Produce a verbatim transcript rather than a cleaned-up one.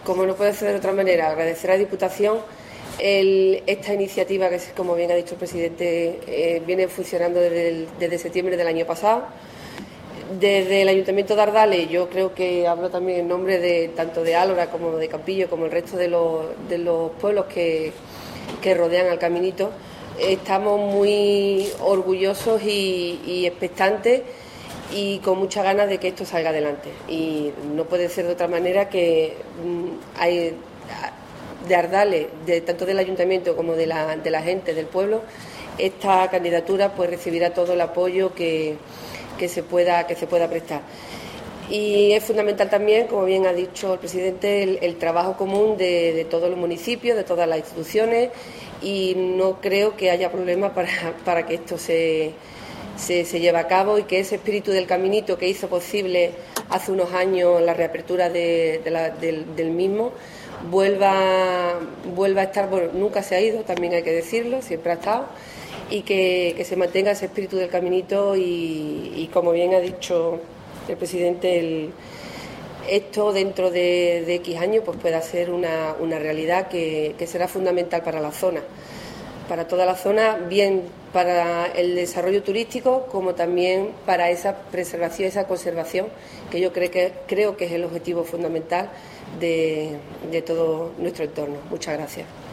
como no puede ser de otra manera, agradecer a la Diputación el, esta iniciativa que, como bien ha dicho el presidente, eh, viene funcionando desde, el, desde septiembre del año pasado. Desde el Ayuntamiento de Ardales, yo creo que hablo también en nombre de tanto de Álora como de Campillo, como el resto de los, de los pueblos que, que rodean al Caminito, estamos muy orgullosos y, y expectantes y con muchas ganas de que esto salga adelante. Y no puede ser de otra manera que hay de Ardales, de, tanto del Ayuntamiento como de la, de la gente del pueblo, esta candidatura pues recibirá todo el apoyo que, que, se pueda, que se pueda prestar. Y es fundamental también, como bien ha dicho el presidente, el, el trabajo común de, de todos los municipios, de todas las instituciones, y no creo que haya problema para, para que esto se, se, se lleve a cabo y que ese espíritu del Caminito que hizo posible hace unos años la reapertura de, de la, del, del mismo vuelva, vuelva a estar, bueno, nunca se ha ido, también hay que decirlo, siempre ha estado, y que, que se mantenga ese espíritu del Caminito y, y como bien ha dicho el presidente, el, esto dentro de, de X años pues pueda ser una, una realidad que, que será fundamental para la zona, para toda la zona, bien para el desarrollo turístico como también para esa preservación, esa conservación, que yo creo que, creo que es el objetivo fundamental de, de todo nuestro entorno. Muchas gracias.